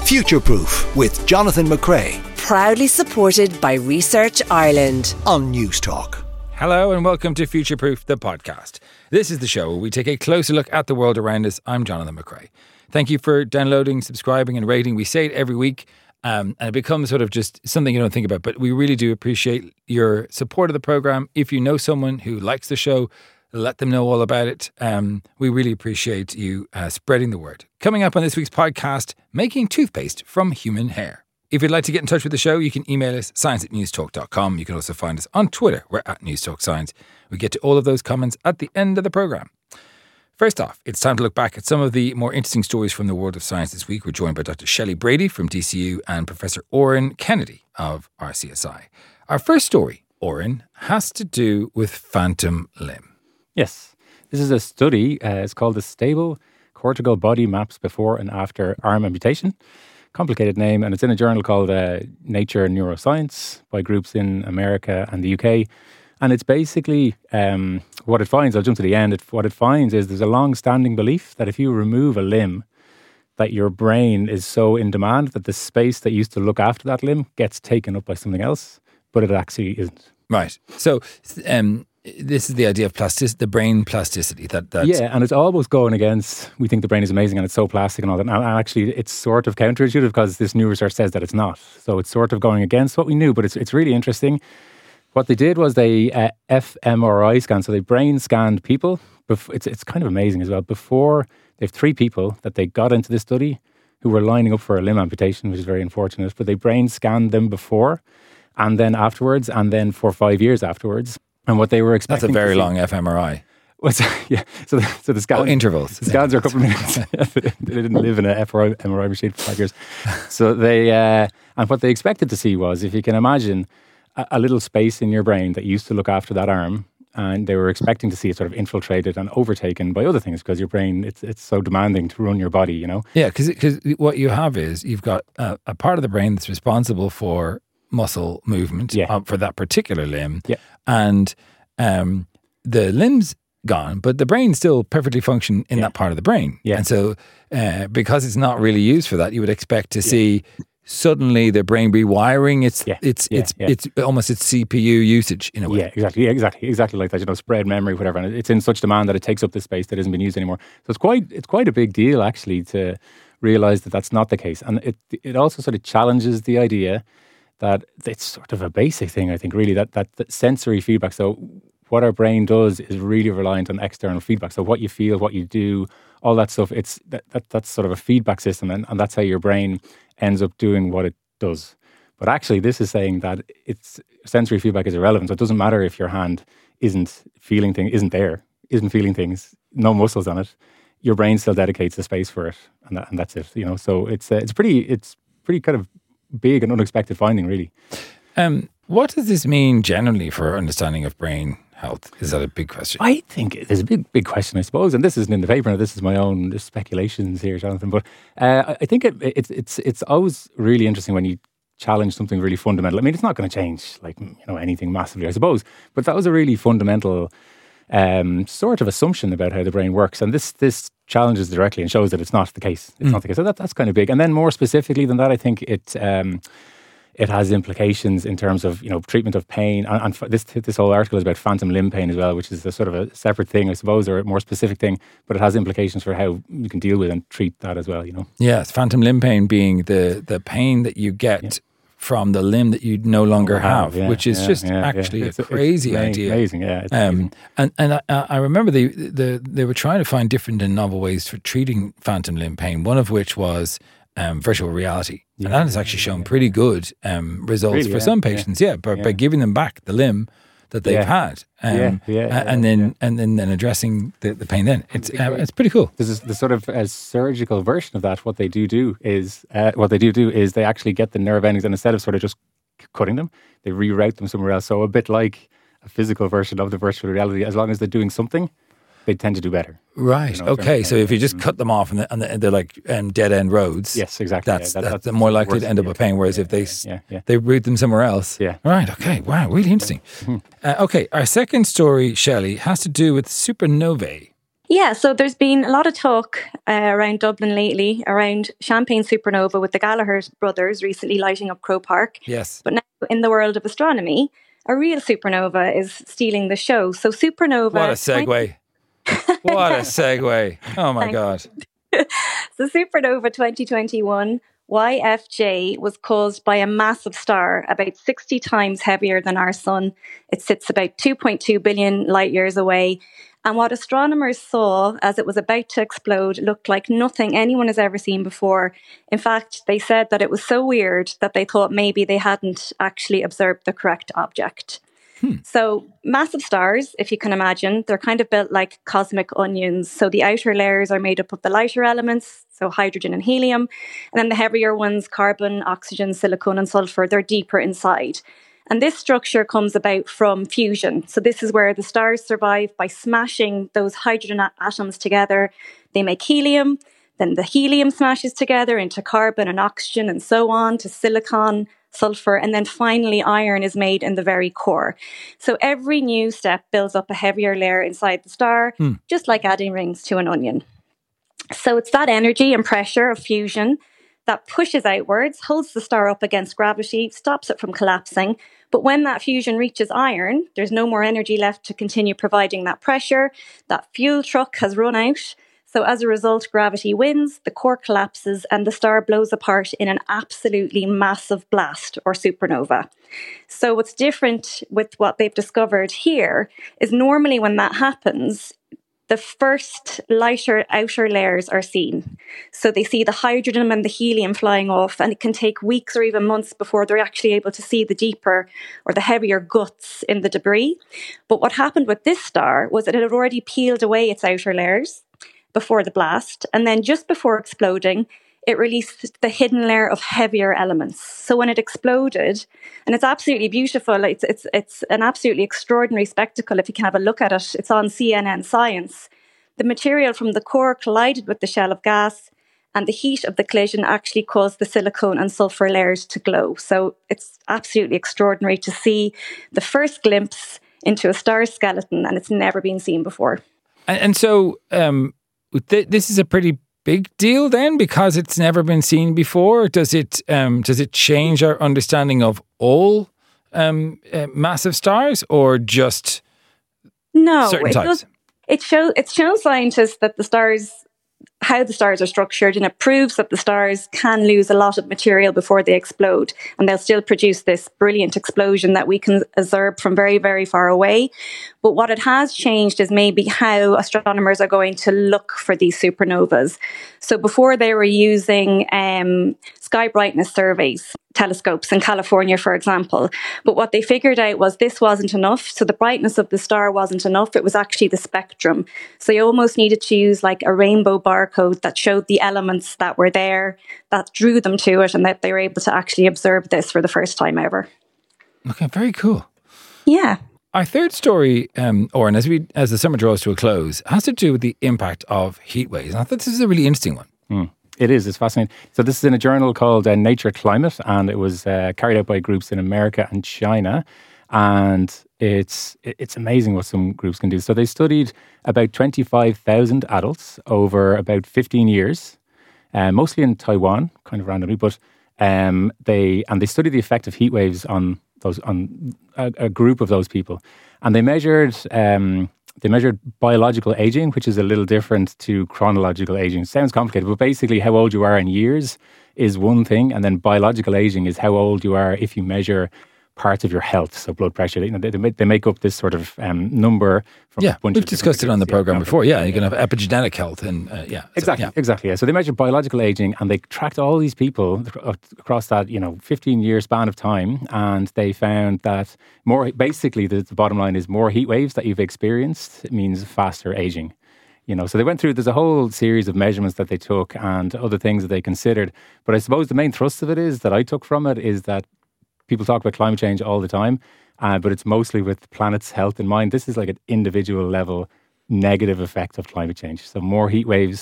Future-Proof with Jonathan McCrea. Proudly supported by Research Ireland on News Talk. Hello and welcome to Future-Proof, the podcast. This is the show where we take a closer look at the world around us. I'm Jonathan McCrea. Thank you for downloading, subscribing and rating. We say it every week and it becomes sort of just something you don't think about, but we really do appreciate your support of the programme. If you know someone who likes the show, let them know all about it. We really appreciate you spreading the word. Coming up on this week's podcast, making toothpaste from human hair. If you'd like to get in touch with the show, you can email us, science@newstalk.com. You can also find us on Twitter. We're at NewsTalkScience. We get to all of those comments at the end of the programme. First off, it's time to look back at some of the more interesting stories from the world of science this week. We're joined by Dr. Shelley Brady from DCU and Professor Oren Kennedy of RCSI. Our first story, Oren, has to do with phantom limb. Yes, this is a study. It's called the Stable Cortical Body Maps Before and After Arm Amputation. Complicated name, and it's in a journal called Nature Neuroscience by groups in America and the UK. And it's basically what it finds. I'll jump to the end. What it finds is there's a long-standing belief that if you remove a limb, that your brain is so in demand that the space that used to look after that limb gets taken up by something else, but it actually isn't. Right. So this is the idea of the brain plasticity. Yeah, and it's almost going against, we think the brain is amazing and it's so plastic and all that. And actually, it's sort of counterintuitive because this new research says that it's not. So it's sort of going against what we knew, but it's really interesting. What they did was they fMRI scanned, so they brain scanned people. It's kind of amazing as well. Before, they have 3 people that they got into this study who were lining up for a limb amputation, which is very unfortunate, but they brain scanned them before and then afterwards and then for 5 years afterwards. And what they were expecting... That's a very long fMRI. Yeah, so the scans... intervals. The scans are a couple of minutes. They didn't live in an fMRI machine for 5 years. So they... and what they expected to see was, if you can imagine, a little space in your brain that used to look after that arm, and they were expecting to see it sort of infiltrated and overtaken by other things because your brain, it's so demanding to run your body, you know? Yeah, because what you have is you've got a part of the brain that's responsible for muscle movement for that particular limb. Yeah. And the limb's gone, but the brain still perfectly function in that part of the brain. Yeah. And so because it's not really used for that, you would expect to see suddenly the brain rewiring it's almost its CPU usage in a way. Yeah, exactly like that, you know, spread memory, whatever. And it's in such demand that it takes up the space that isn't being used anymore. So it's quite a big deal actually to realize that that's not the case. And it also sort of challenges the idea that it's sort of a basic thing, I think, really, that sensory feedback. So what our brain does is really reliant on external feedback. So what you feel, what you do, all that stuff, it's that's sort of a feedback system, and that's how your brain ends up doing what it does. But actually, this is saying that it's sensory feedback is irrelevant. So it doesn't matter if your hand isn't feeling things, no muscles on it. Your brain still dedicates the space for it, and that's it. You know, so it's pretty kind of big and unexpected finding, really. What does this mean generally for our understanding of brain health? Is that a big question? I think there's a big question, I suppose, and this isn't in the paper. Now, this is my own speculations here, Jonathan. But I think it's always really interesting when you challenge something really fundamental. I mean, it's not going to change anything massively, I suppose, but that was a really fundamental sort of assumption about how the brain works, and this challenges directly and shows that it's not the case. It's not the case. So that's kind of big. And then more specifically than that, I think it has implications in terms of, you know, treatment of pain. And this whole article is about phantom limb pain as well, which is a sort of a separate thing, I suppose, or a more specific thing. But it has implications for how you can deal with and treat that as well, you know. Yes, phantom limb pain being the pain that you get from the limb that you no longer have, which is actually a crazy idea. Amazing, yeah. And I remember they were trying to find different and novel ways for treating phantom limb pain, one of which was virtual reality. And that has actually shown pretty good results for some patients, by giving them back the limb that they've had, and then addressing the pain. Then it's pretty cool. This is the sort of surgical version of that. What they do is they actually get the nerve endings, and instead of sort of just cutting them, they reroute them somewhere else. So a bit like a physical version of the virtual reality. As long as they're doing something, they tend to do better. Right. Okay. So if you just cut them off and they're like dead end roads. Yes, exactly. That's more likely to end up with pain. Whereas if they route them somewhere else. Yeah. Right. Okay. Wow. Really interesting. Okay. Our second story, Shelley, has to do with supernovae. Yeah, so there's been a lot of talk around Dublin lately, around Champagne supernova with the Gallagher brothers recently lighting up Croke Park. Yes. But now in the world of astronomy, a real supernova is stealing the show. So supernova... What a segue. What a segue. Oh my God. So supernova 2021 YFJ was caused by a massive star about 60 times heavier than our sun. It sits about 2.2 billion light years away. And what astronomers saw as it was about to explode looked like nothing anyone has ever seen before. In fact, they said that it was so weird that they thought maybe they hadn't actually observed the correct object. So massive stars, if you can imagine, they're kind of built like cosmic onions. So the outer layers are made up of the lighter elements, so hydrogen and helium. And then the heavier ones, carbon, oxygen, silicon and sulfur, they're deeper inside. And this structure comes about from fusion. So this is where the stars survive by smashing those hydrogen atoms together. They make helium. Then the helium smashes together into carbon and oxygen and so on to silicon, sulfur, and then finally iron is made in the very core. So every new step builds up a heavier layer inside the star, just like adding rings to an onion. So it's that energy and pressure of fusion that pushes outwards, holds the star up against gravity, stops it from collapsing. But when that fusion reaches iron, there's no more energy left to continue providing that pressure. That fuel truck has run out. So as a result, gravity wins, the core collapses, and the star blows apart in an absolutely massive blast or supernova. So what's different with what they've discovered here is normally when that happens, the first lighter outer layers are seen. So they see the hydrogen and the helium flying off, and it can take weeks or even months before they're actually able to see the deeper or the heavier guts in the debris. But what happened with this star was that it had already peeled away its outer layers before the blast, and then just before exploding, it released the hidden layer of heavier elements. So when it exploded, and it's absolutely beautiful, it's an absolutely extraordinary spectacle if you can have a look at it. It's on CNN Science. The material from the core collided with the shell of gas, and the heat of the collision actually caused the silicon and sulfur layers to glow. So it's absolutely extraordinary to see the first glimpse into a star's skeleton, and it's never been seen before. And so this is a pretty big deal then, because it's never been seen before. Does it change our understanding of all massive stars, or just certain types? It shows scientists that how the stars are structured, and it proves that the stars can lose a lot of material before they explode, and they'll still produce this brilliant explosion that we can observe from very, very far away. But what it has changed is maybe how astronomers are going to look for these supernovas. So before they were using sky brightness surveys, telescopes in California, for example. But what they figured out was this wasn't enough. So the brightness of the star wasn't enough. It was actually the spectrum. So you almost needed to use like a rainbow barcode that showed the elements that were there, that drew them to it, and that they were able to actually observe this for the first time ever. Okay, very cool. Yeah. Our third story, Oren, as the summer draws to a close, has to do with the impact of heat waves. And I thought this is a really interesting one. It is. It's fascinating. So this is in a journal called Nature Climate, and it was carried out by groups in America and China. And it's amazing what some groups can do. So they studied about 25,000 adults over about 15 years, mostly in Taiwan, kind of randomly. But they studied the effect of heat waves on a group of those people, and they measured biological aging, which is a little different to chronological aging. It sounds complicated, but basically how old you are in years is one thing, and then biological aging is how old you are if you measure parts of your health, so blood pressure. They make up this sort of number. From a bunch we've of discussed it on the program before. Yeah, you can have epigenetic health, and exactly. Yeah. So they measured biological aging, and they tracked all these people across that 15-year span of time, and they found that basically the bottom line is more heat waves that you've experienced means faster aging. So they went through, there's a whole series of measurements that they took and other things that they considered. But I suppose the main thrust of it is that I took from it is that people talk about climate change all the time, but it's mostly with the planet's health in mind. This is like an individual level negative effect of climate change. So more heat waves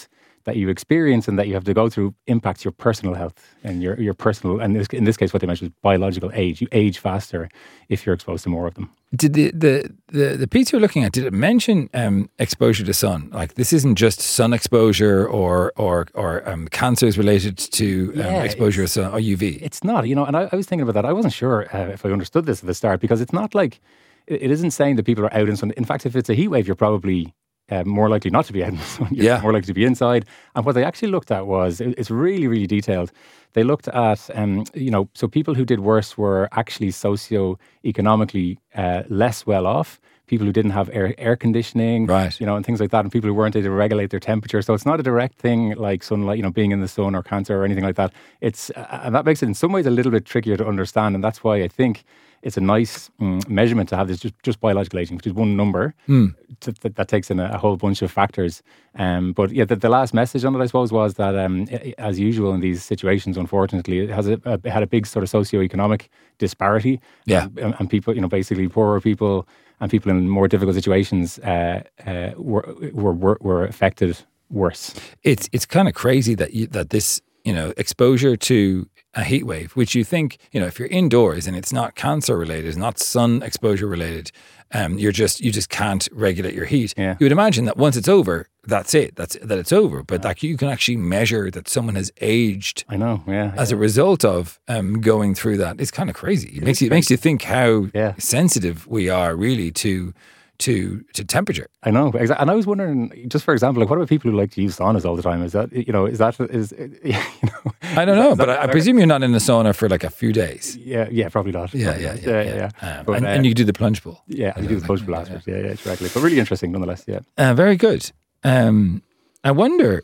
that you experience and that you have to go through impacts your personal health and your personal, and in this case, what they mentioned was biological age. You age faster if you're exposed to more of them. Did the piece you're looking at, did it mention exposure to sun? Like, this isn't just sun exposure or cancers related to exposure to sun or UV? It's not, and I was thinking about that. I wasn't sure if I understood this at the start, because it's not like, it isn't saying that people are out in sun. In fact, if it's a heat wave, you're probably more likely not to be out in the sun. You're more likely to be inside. And what they actually looked at was, it's really, really detailed. They looked at, so people who did worse were actually socioeconomically less well off. People who didn't have air conditioning, right, and things like that, and people who weren't able to regulate their temperature. So it's not a direct thing like sunlight, being in the sun or cancer or anything like that. It's and that makes it in some ways a little bit trickier to understand, and that's why I think it's a nice measurement to have this just biological aging, which is one number that takes in a whole bunch of factors. But yeah, the last message on it, I suppose, was that as usual in these situations, unfortunately, it had a big sort of socioeconomic disparity. Yeah, and people, basically poorer people and people in more difficult situations were affected worse. It's kind of crazy that this exposure to a heat wave, which you think, if you're indoors and it's not cancer related, it's not sun exposure related, you just can't regulate your heat. Yeah. You would imagine that once it's over, that's it. That it's over. But that you can actually measure that someone has aged. I know. Yeah. As a result of going through that. It's kind of crazy. It makes you think how sensitive we are really to temperature. I know, exactly. And I was wondering, just for example, like, what about people who like to use saunas all the time? I don't know, but I presume you're not in the sauna for like a few days. Yeah, probably not. Yeah. And you do the plunge pool. Yeah, you do the plunge pool aspect. Yeah, exactly. But really interesting nonetheless, yeah. Very good. I wonder,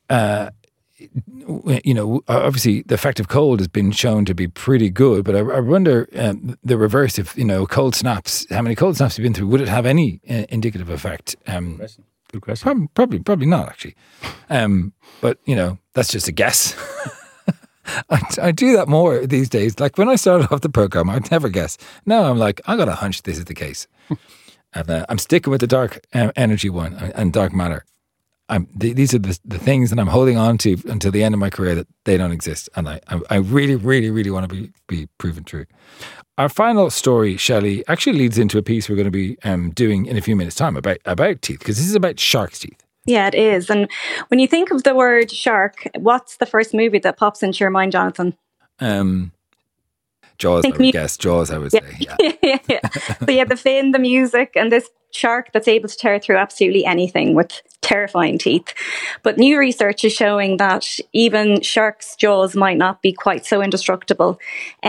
obviously the effect of cold has been shown to be pretty good, but I wonder the reverse. If cold snaps, how many cold snaps have you been through? Would it have any indicative effect? Good question. Probably not actually. But that's just a guess. I do that more these days. Like when I started off the program, I'd never guess. Now I'm like, I got a hunch this is the case, and I'm sticking with the dark energy one and dark matter. These are the things that I'm holding on to until the end of my career, that they don't exist. And I really, really, really want to be proven true. Our final story, Shelley, actually leads into a piece we're going to be doing in a few minutes' time about teeth, because this is about sharks' teeth. Yeah, it is. And when you think of the word shark, what's the first movie that pops into your mind, Jonathan? Jaws, I would guess. Jaws, I would say. Yeah. So yeah, the fin, the music, and this shark that's able to tear through absolutely anything with terrifying teeth. But new research is showing that even sharks' jaws might not be quite so indestructible.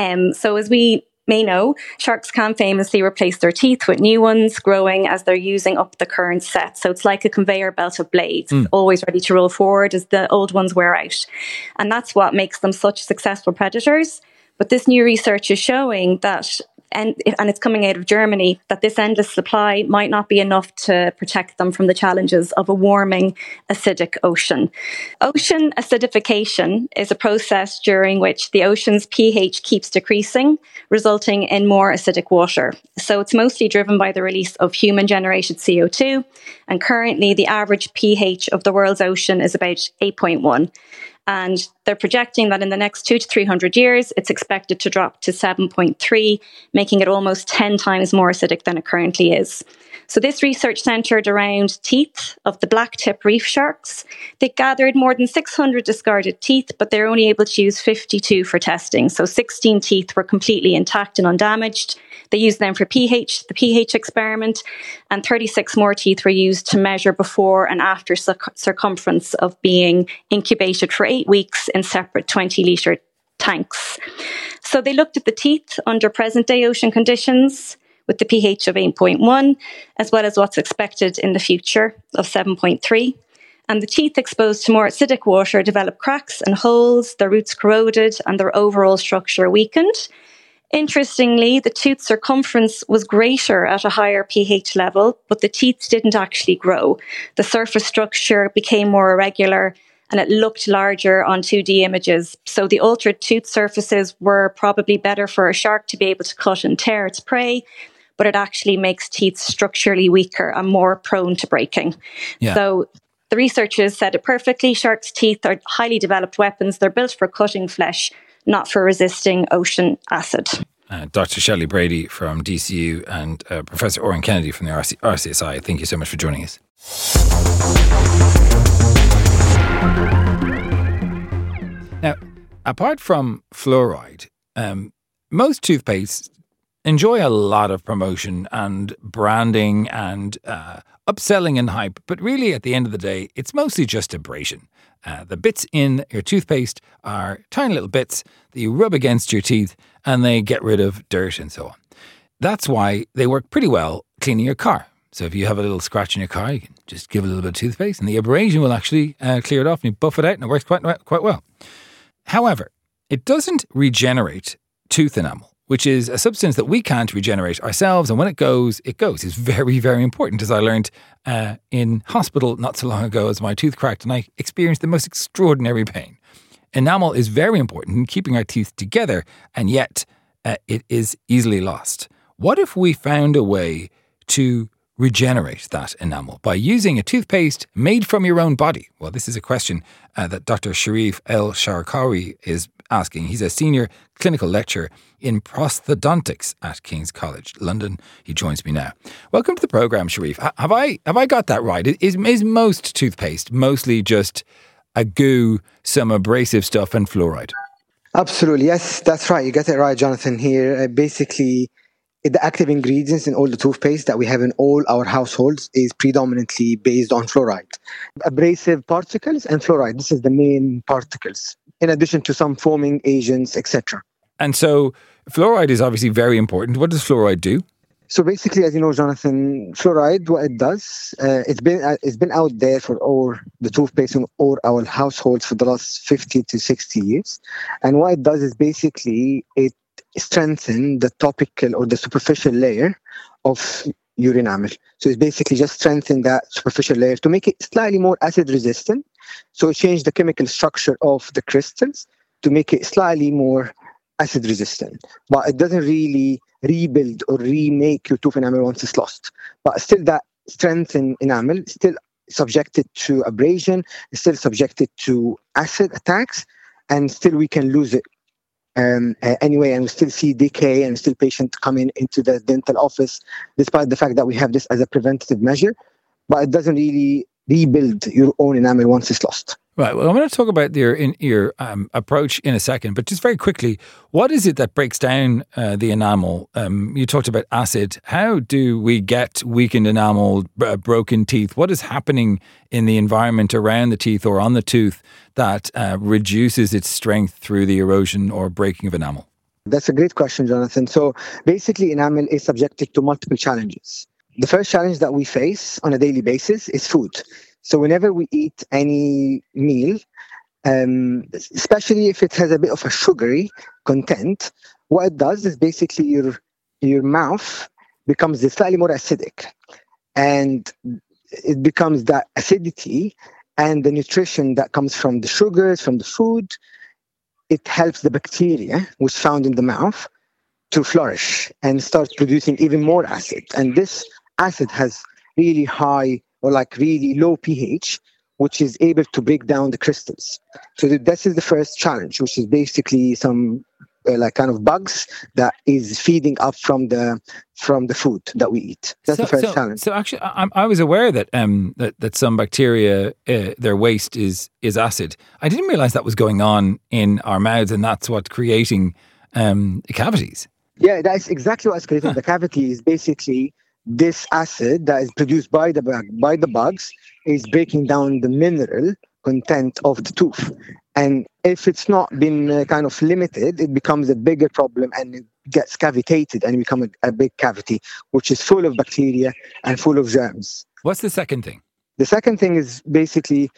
So as we may know, sharks can famously replace their teeth with new ones, growing as they're using up the current set. So it's like a conveyor belt of blades, always ready to roll forward as the old ones wear out. And that's what makes them such successful predators. But this new research is showing that, and it's coming out of Germany, that this endless supply might not be enough to protect them from the challenges of a warming, acidic ocean. Ocean acidification is a process during which the ocean's pH keeps decreasing, resulting in more acidic water. So it's mostly driven by the release of human-generated CO2, and currently the average pH of the world's ocean is about 8.1. And they're projecting that in the next 200 to 300 years, it's expected to drop to 7.3, making it almost 10 times more acidic than it currently is. So this research centred around teeth of the black-tip reef sharks. They gathered more than 600 discarded teeth, but they're only able to use 52 for testing. So 16 teeth were completely intact and undamaged. They used them for pH, the pH experiment, and 36 more teeth were used to measure before and after circumference of being incubated for 8 weeks in separate 20-litre tanks. So they looked at the teeth under present-day ocean conditions with the pH of 8.1, as well as what's expected in the future of 7.3. And the teeth exposed to more acidic water developed cracks and holes, their roots corroded, and their overall structure weakened. Interestingly, the tooth circumference was greater at a higher pH level, but the teeth didn't actually grow. The surface structure became more irregular, and it looked larger on 2D images. So the altered tooth surfaces were probably better for a shark to be able to cut and tear its prey, but it actually makes teeth structurally weaker and more prone to breaking. Yeah. So The researchers said it perfectly. Sharks' teeth are highly developed weapons. They're built for cutting flesh, not for resisting ocean acid. Dr. Shelley Brady from DCU and Professor Oren Kennedy from the RCSI, thank you so much for joining us. Now, apart from fluoride, most toothpastes enjoy a lot of promotion and branding and upselling and hype, but really at the end of the day, it's mostly just abrasion. The bits in your toothpaste are tiny little bits that you rub against your teeth and they get rid of dirt and so on. That's why they work pretty well cleaning your car. So if you have a little scratch in your car, you can just give it a little bit of toothpaste and the abrasion will actually clear it off and you buff it out and it works quite well. However, it doesn't regenerate tooth enamel, which is a substance that we can't regenerate ourselves. And when it goes, it goes. It's very, very important, as I learned in hospital not so long ago as my tooth cracked and I experienced the most extraordinary pain. Enamel is very important in keeping our teeth together, and yet it is easily lost. What if we found a way to regenerate that enamel by using a toothpaste made from your own body? Well, this is a question that Dr. Sharif El-Sharkawi is asking. He's a senior clinical lecturer in prosthodontics at King's College London. He joins me now. Welcome to the programme, Sharif. Have I got that right? Is most toothpaste mostly just a goo, some abrasive stuff and fluoride? Absolutely. Yes, that's right. You got it right, Jonathan, here. Basically, the active ingredients in all the toothpaste that we have in all our households is predominantly based on fluoride. Abrasive particles and fluoride. This is the main particles, in addition to some foaming agents, etc. And so fluoride is obviously very important. What does fluoride do? So basically, as you know, Jonathan, fluoride, what it does, it's been out there for all the toothpaste in all our households for the last 50 to 60 years. And what it does is basically it strengthens the topical or the superficial layer of your enamel. So it's basically just strengthen that superficial layer to make it slightly more acid resistant. So it changed the chemical structure of the crystals to make it slightly more acid resistant. But it doesn't really rebuild or remake your tooth enamel once it's lost. But still that strengthened enamel is still subjected to abrasion, is still subjected to acid attacks, and still we can lose it anyway, and we still see decay and still patients coming into the dental office, despite the fact that we have this as a preventative measure. But it doesn't really rebuild your own enamel once it's lost. Right. Well, I'm going to talk about your approach in a second, but just very quickly, what is it that breaks down the enamel? You talked about acid. How do we get weakened enamel, broken teeth? What is happening in the environment around the teeth or on the tooth that reduces its strength through the erosion or breaking of enamel? That's a great question, Jonathan. So basically, enamel is subjected to multiple challenges. The first challenge that we face on a daily basis is food. So whenever we eat any meal, especially if it has a bit of a sugary content, what it does is basically your mouth becomes slightly more acidic. And it becomes that acidity and the nutrition that comes from the sugars, from the food, it helps the bacteria, which is found in the mouth, to flourish and start producing even more acid. And this acid has really high or like really low pH, which is able to break down the crystals. So this is the first challenge, which is basically some like kind of bugs that is feeding up from the food that we eat. That's the first challenge. So actually, I was aware that that some bacteria, their waste is acid. I didn't realize that was going on in our mouths, and that's what's creating cavities. Yeah, that's exactly what's creating the cavity. Is basically this acid that is produced by the bugs is breaking down the mineral content of the tooth. And if it's not been kind of limited, it becomes a bigger problem and it gets cavitated and becomes a big cavity, which is full of bacteria and full of germs. What's the second thing? The second thing is basically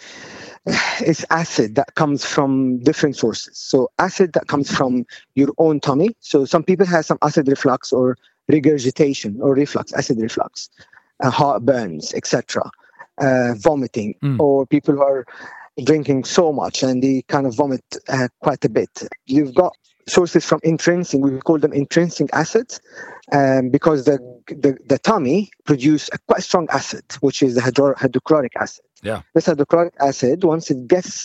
is acid that comes from different sources. So acid that comes from your own tummy. So some people have some acid reflux or regurgitation or reflux, acid reflux, heartburns, etc., vomiting, or people who are drinking so much and they kind of vomit quite a bit. You've got sources from intrinsic, we call them intrinsic acids, because the tummy produce a quite strong acid, which is the hydrochloric acid. Yeah. This hydrochloric acid, once it gets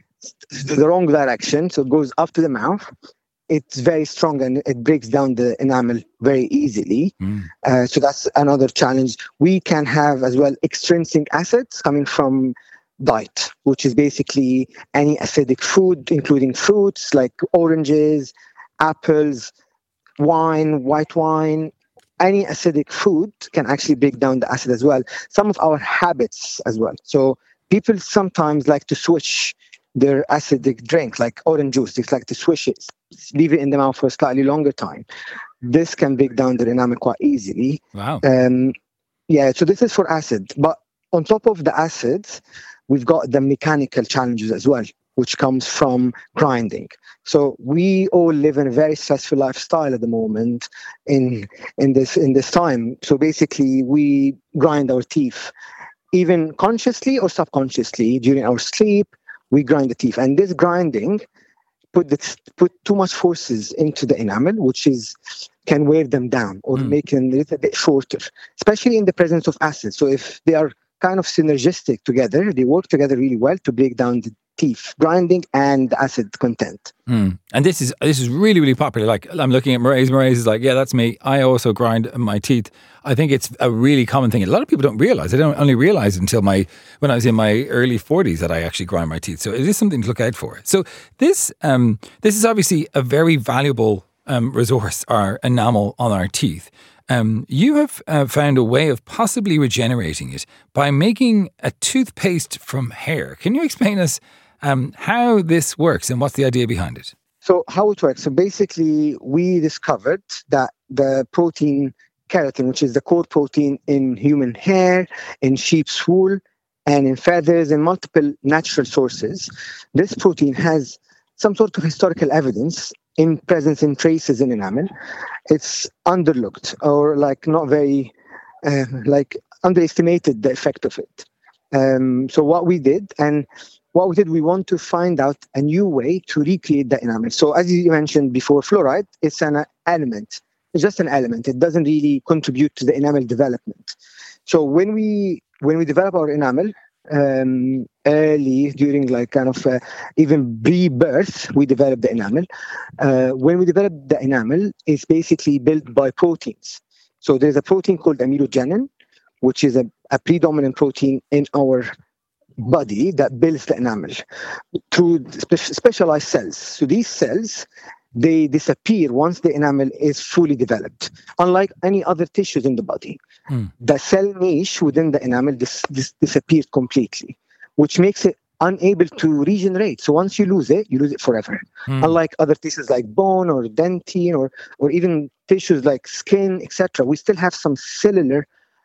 the wrong direction, so it goes up to the mouth, it's very strong and it breaks down the enamel very easily. So that's another challenge. We can have as well extrinsic acids coming from diet, which is basically any acidic food, including fruits like oranges, apples, wine, white wine. Any acidic food can actually break down the acid as well. Some of our habits as well. So people sometimes like to switch their acidic drink, like orange juice. They like to swish it, leave it in the mouth for a slightly longer time. This can break down the enamel quite easily. Wow. So this is for acid. But on top of the acids, we've got the mechanical challenges as well, which comes from grinding. So we all live in a very stressful lifestyle at the moment in this time. So basically, we grind our teeth, even consciously or subconsciously during our sleep. We grind the teeth, and this grinding put too much forces into the enamel, which can wear them down or make them a little bit shorter, especially in the presence of acid. So if they are kind of synergistic together, they work together really well to break down the teeth, grinding and the acid content. And this is really, really popular. Like, I'm looking at Maire's. Maire's is like, yeah, that's me. I also grind my teeth. I think it's a really common thing. A lot of people don't realize. I don't only realize until when I was in my early 40s that I actually grind my teeth. So it is something to look out for. So this is obviously a very valuable resource, our enamel on our teeth. You have found a way of possibly regenerating it by making a toothpaste from hair. Can you explain us how this works and what's the idea behind it? So how it works. So basically, we discovered that the protein keratin, which is the core protein in human hair, in sheep's wool, and in feathers, and multiple natural sources, this protein has some sort of historical evidence in presence in traces in enamel. It's underlooked or not very underestimated the effect of it. So what we did, we want to find out a new way to recreate the enamel. So as you mentioned before, fluoride, it's an element. It's just an element. It doesn't really contribute to the enamel development. So when we develop our enamel, early during even pre-birth, we develop the enamel. When we develop the enamel, it's basically built by proteins. So there's a protein called amelogenin, which is a predominant protein in our body that builds the enamel through specialized cells. So these cells, they disappear once the enamel is fully developed, unlike any other tissues in the body. The cell niche within the enamel disappears completely, which makes it unable to regenerate. So once you lose it forever. Unlike other tissues like bone or dentine or even tissues like skin, etc., we still have some cellular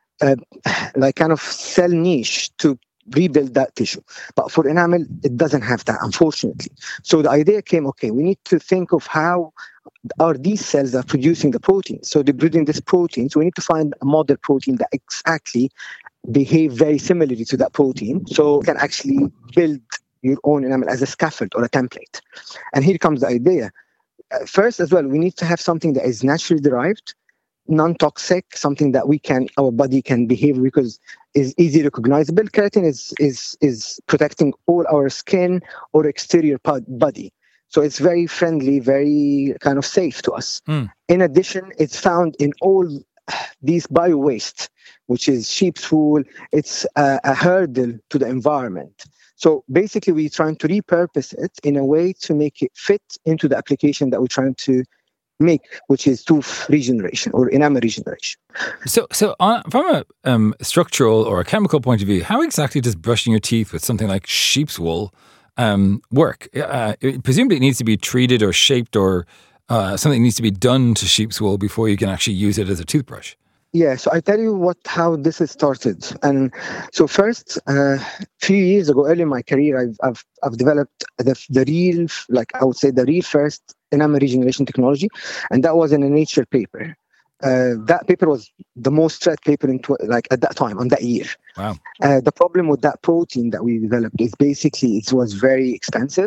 cell niche to rebuild that tissue. But for enamel, it doesn't have that, unfortunately. So the idea came, we need to think of how these cells are producing the protein. So they're producing this protein. So we need to find a model protein that exactly behave very similarly to that protein. So you can actually build your own enamel as a scaffold or a template. And here comes the idea. First, as well, we need to have something that is naturally derived, non-toxic, something that our body can behave because is easy recognizable. Keratin is protecting all our skin or exterior body. So it's very friendly, very kind of safe to us. In addition, it's found in all these bio-waste, which is sheep's wool. It's a hurdle to the environment. So basically, we're trying to repurpose it in a way to make it fit into the application that we're trying to make, which is tooth regeneration or enamel regeneration. So from a structural or a chemical point of view, how exactly does brushing your teeth with something like sheep's wool work? Presumably it needs to be treated or shaped or something needs to be done to sheep's wool before you can actually use it as a toothbrush. Yeah, so I tell you how this has started. And so first, a few years ago, early in my career, I've developed the real first enamel regeneration technology, and that was in a Nature paper. That paper was the most read paper at that time, on that year. Wow. The problem with that protein that we developed is basically it was very expensive,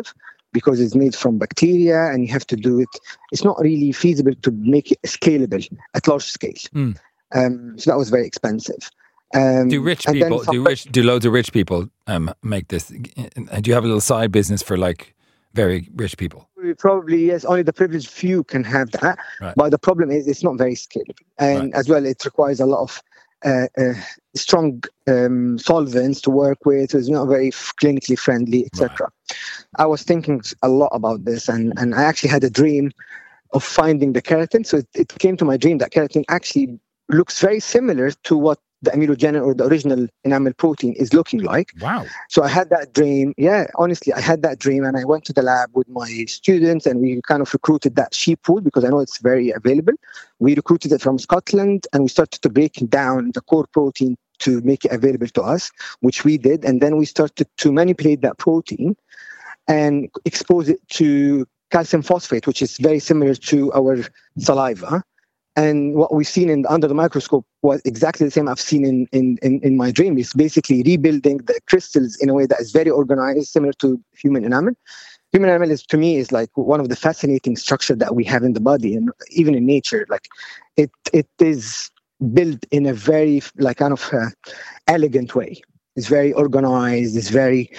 because it's made from bacteria and you have to do it. It's not really feasible to make it scalable at large scale. So that was very expensive. Do rich people, do loads of rich people make this? Do you have a little side business for like very rich people? Probably, yes. Only the privileged few can have that. Right. But the problem is it's not very scalable. And as well, it requires a lot of strong solvents to work with. It's not very clinically friendly, etc. Right. I was thinking a lot about this, and I actually had a dream of finding the keratin. So it came to my dream that keratin actually looks very similar to what the amylogenin or the original enamel protein is looking like. Wow. So I had that dream. Yeah, honestly, I had that dream, and I went to the lab with my students, and we kind of recruited that sheep wool because I know it's very available. We recruited it from Scotland, and we started to break down the core protein to make it available to us, which we did. And then we started to manipulate that protein and expose it to calcium phosphate, which is very similar to our saliva. And what we've seen under the microscope was exactly the same I've seen in my dream. It's basically rebuilding the crystals in a way that is very organized, similar to human enamel. Human enamel to me is like one of the fascinating structures that we have in the body and even in nature. Like it is built in a very like kind of elegant way. It's very organized. It's very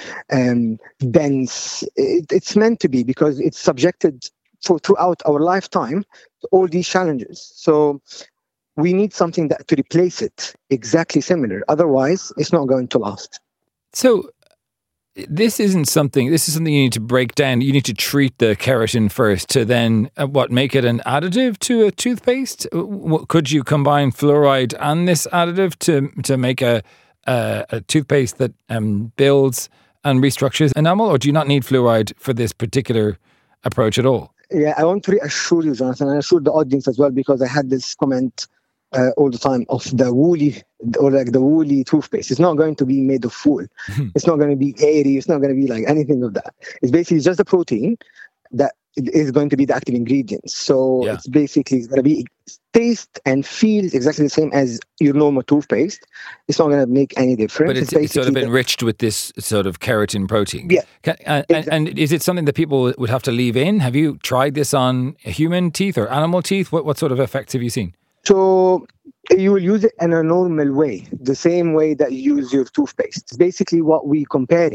dense. It's meant to be because it's subjected throughout our lifetime to all these challenges. So we need something that to replace it exactly similar. Otherwise, it's not going to last. So this is something you need to break down. You need to treat the keratin first to then make it an additive to a toothpaste? Could you combine fluoride and this additive to make a toothpaste that builds and restructures enamel, or do you not need fluoride for this particular approach at all? Yeah, I want to reassure you, Jonathan, and assure the audience as well, because I had this comment all the time of the woolly toothpaste. It's not going to be made of wool. It's not going to be airy. It's not going to be like anything of that. It's basically just the protein that is going to be the active ingredients. So it's basically going to be taste and feels exactly the same as your normal toothpaste. It's not going to make any difference. But it's sort of enriched with this sort of keratin protein. Yeah. And is it something that people would have to leave in? Have you tried this on human teeth or animal teeth? What sort of effects have you seen? So you will use it in a normal way, the same way that you use your toothpaste. It's basically what we compared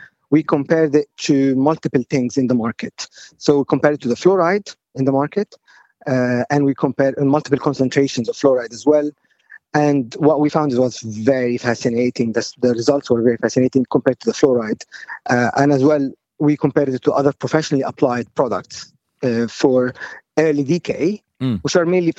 it to multiple things in the market. So we compared it to the fluoride in the market, and we compared multiple concentrations of fluoride as well. And what we found was very fascinating. The results were very fascinating compared to the fluoride. And as well, we compared it to other professionally applied products for early decay, which are mainly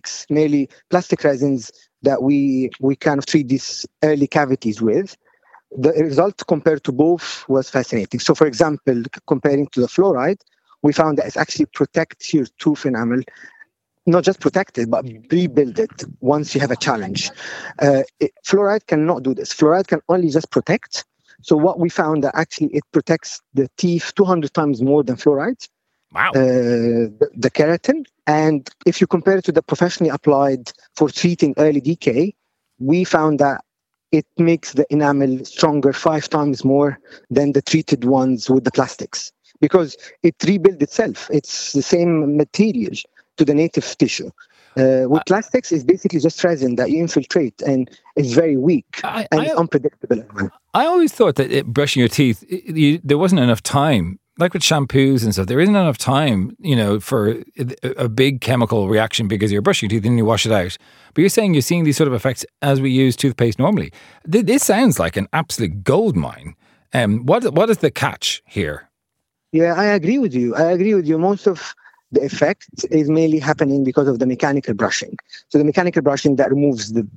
plastic resins that we kind of treat these early cavities with. The result compared to both was fascinating. So, for example, comparing to the fluoride, we found that it actually protects your tooth enamel, not just protect it, but rebuild it once you have a challenge. Fluoride cannot do this. Fluoride can only just protect. So what we found that actually it protects the teeth 200 times more than fluoride. Wow. The keratin. And if you compare it to the professionally applied for treating early decay, we found that it makes the enamel stronger 5 times more than the treated ones with the plastics, because it rebuilds itself. It's the same material to the native tissue. With plastics, it's basically just resin that you infiltrate, and it's very weak and it's unpredictable. I always thought that brushing your teeth, there wasn't enough time. Like with shampoos and stuff, there isn't enough time, for a big chemical reaction because you're brushing your teeth and then you wash it out. But you're saying you're seeing these sort of effects as we use toothpaste normally. This sounds like an absolute gold mine. What is the catch here? Yeah, I agree with you. Most of the effect is mainly happening because of the mechanical brushing. So the mechanical brushing that removes the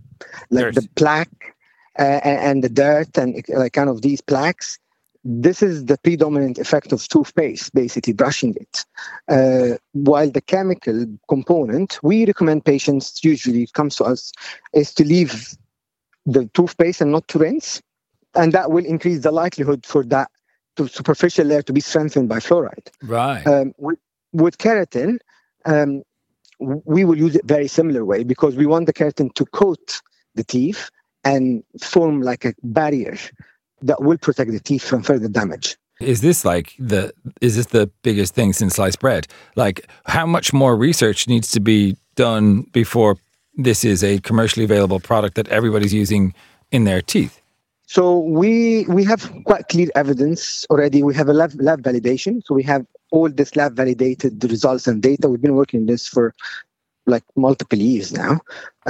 plaque and the dirt and like kind of these plaques. This is the predominant effect of toothpaste, basically brushing it. While the chemical component, we recommend patients, usually it comes to us, is to leave the toothpaste and not to rinse. And that will increase the likelihood for that superficial layer to be strengthened by fluoride. Right. With keratin, we will use it very similar way because we want the keratin to coat the teeth and form like a barrier that will protect the teeth from further damage. Is this the biggest thing since sliced bread? Like, how much more research needs to be done before this is a commercially available product that everybody's using in their teeth? So we have quite clear evidence already. We have a lab validation. So we have all this lab validated results and data. We've been working on this for like multiple years now.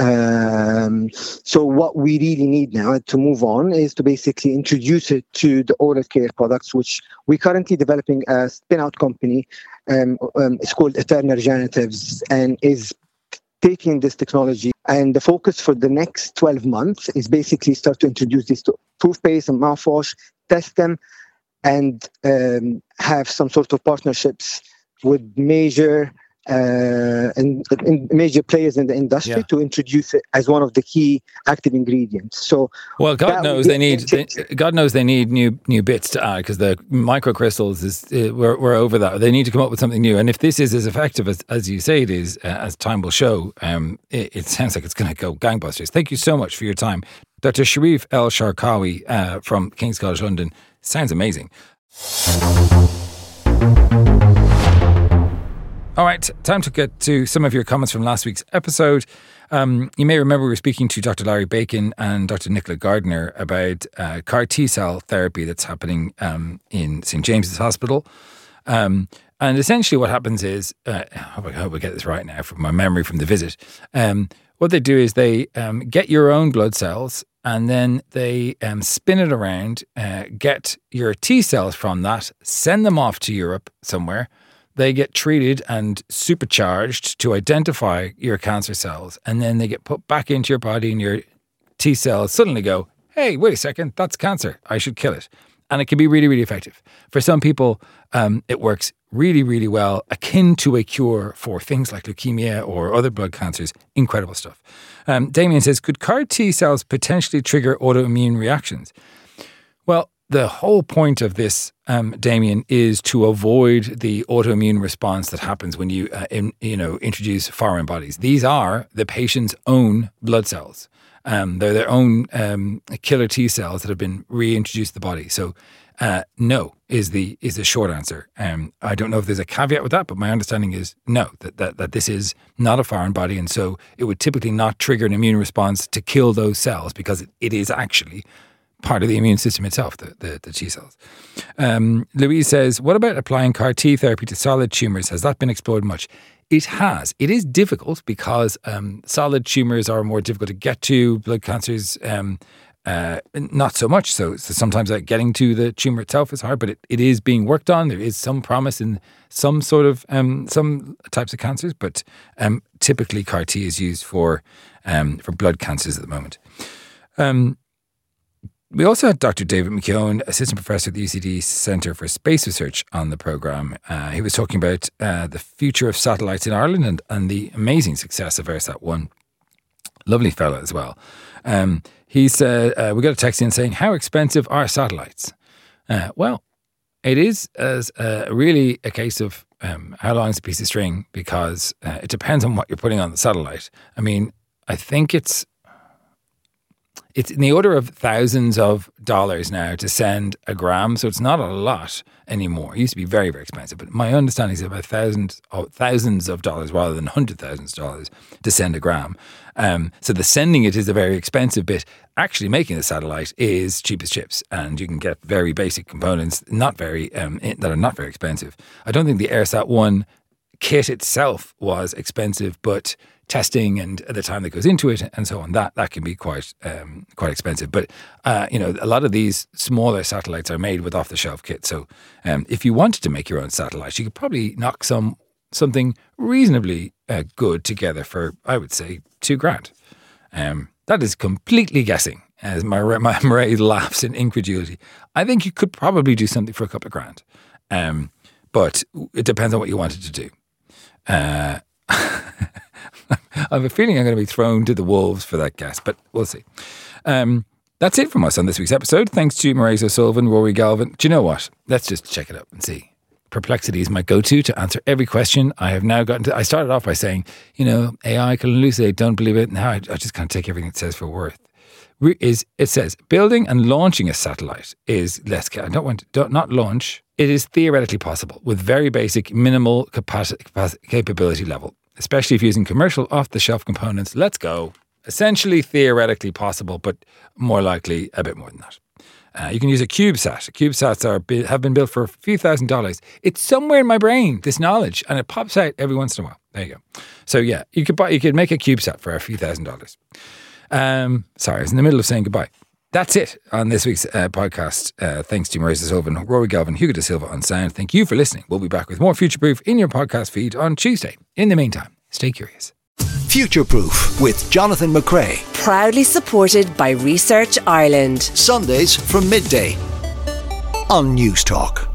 So what we really need now to move on is to basically introduce it to the oral care products, which we're currently developing a spin-out company. It's called Eterna Regeneratives, and is taking this technology. And the focus for the next 12 months is basically start to introduce this to toothpaste and mouthwash, test them, and have some sort of partnerships with major major players in the industry to introduce it as one of the key active ingredients. So, well, God knows they need new bits to add, because the microcrystals we're over that. They need to come up with something new. And if this is as effective as you say it is, as time will show, it sounds like it's going to go gangbusters. Thank you so much for your time, Dr. Sharif El-Sharkawi from King's College London. Sounds amazing. All right, time to get to some of your comments from last week's episode. You may remember we were speaking to Dr. Larry Bacon and Dr. Nicola Gardner about CAR T-cell therapy that's happening in St. James's Hospital. And essentially what happens is, I hope I get this right now from my memory from the visit. What they do is they get your own blood cells, and then they spin it around, get your T-cells from that, send them off to Europe somewhere. They get treated and supercharged to identify your cancer cells, and then they get put back into your body, and your T cells suddenly go, hey, wait a second, that's cancer. I should kill it. And it can be really, really effective. For some people, it works really, really well, akin to a cure for things like leukemia or other blood cancers. Incredible stuff. Damien says, could CAR T cells potentially trigger autoimmune reactions? Well, the whole point of this, Damien, is to avoid the autoimmune response that happens when you, introduce foreign bodies. These are the patient's own blood cells. They're their own killer T cells that have been reintroduced to the body. So, no is the short answer. I don't know if there's a caveat with that, but my understanding is no, that this is not a foreign body, and so it would typically not trigger an immune response to kill those cells, because it is actually part of the immune system itself, the T cells. Louise says, what about applying CAR T therapy to solid tumours? Has that been explored much? It has. It is difficult because solid tumours are more difficult to get to. Blood cancers, not so much. So sometimes getting to the tumour itself is hard, but it is being worked on. There is some promise in some sort of, some types of cancers, but typically CAR T is used for blood cancers at the moment. We also had Dr. David McKeown, Assistant Professor at the UCD Centre for Space Research, on the programme. He was talking about the future of satellites in Ireland and the amazing success of AirSat-1. Lovely fella as well. He said, we got a text in saying, how expensive are satellites? Well, it is really a case of how long is a piece of string, because it depends on what you're putting on the satellite. I mean, I think it's in the order of thousands of dollars now to send a gram, so it's not a lot anymore. It used to be very, very expensive, but my understanding is about thousands of dollars rather than hundreds of thousands of dollars to send a gram. So the sending it is a very expensive bit. Actually making the satellite is cheap as chips, and you can get very basic components, that are not very expensive. I don't think the AirSat-1 kit itself was expensive, but testing and the time that goes into it and so on, that can be quite expensive. But a lot of these smaller satellites are made with off-the-shelf kits. So if you wanted to make your own satellite, you could probably knock something reasonably good together for, I would say, $2,000. That is completely guessing, as Murray laughs in incredulity. I think you could probably do something for a couple of grand, but it depends on what you wanted to do. I have a feeling I'm going to be thrown to the wolves for that guess, but we'll see. That's it from us on this week's episode. Thanks to Mairead O'Sullivan, Rory Galvin. Do you know what? Let's just check it out and see. Perplexity is my go-to to answer every question. I have now gotten to... I started off by saying, AI can elucidate, don't believe it. Now I just can't take everything it says for worth. It says, building and launching a satellite is less... not launch, It is theoretically possible with very basic minimal capability level, especially if using commercial off-the-shelf components. Let's go. Essentially theoretically possible, but more likely a bit more than that. You can use a CubeSat. CubeSats have been built for a few $1,000s. It's somewhere in my brain, this knowledge, and it pops out every once in a while. There you go. So yeah, you could make a CubeSat for a few $1,000s. Sorry, I was in the middle of saying goodbye. That's it on this week's podcast. Thanks to Marisa Sullivan, Rory Galvin, Hugo da Silva on sound. Thank you for listening. We'll be back with more Future Proof in your podcast feed on Tuesday. In the meantime, stay curious. Future Proof with Jonathan McCrea. Proudly supported by Research Ireland. Sundays from midday on News Talk.